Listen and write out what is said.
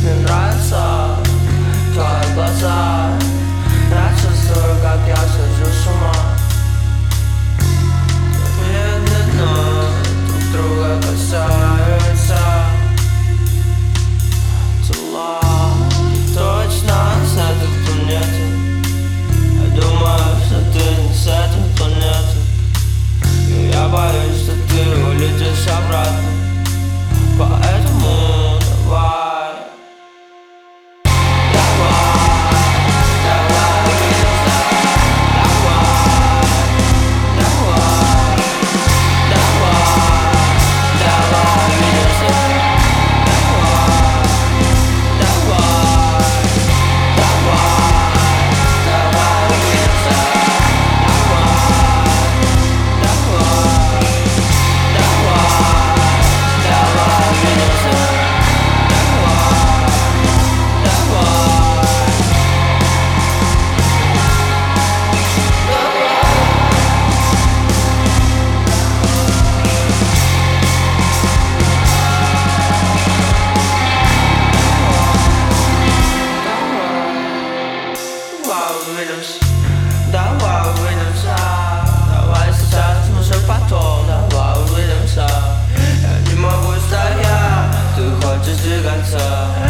Мне нравятся твои глаза. Я чувствую, как я схожу с ума. Медленно друг друга касаются тела. Точно с этой планеты. Я думаю, что ты не с этой планеты. Но я боюсь, что ты улетишь обратно. Поэтому давай. Давай увидимся. Давай сейчас, может потом. Давай увидимся. Я не могу стоять, ты хочешь двигаться.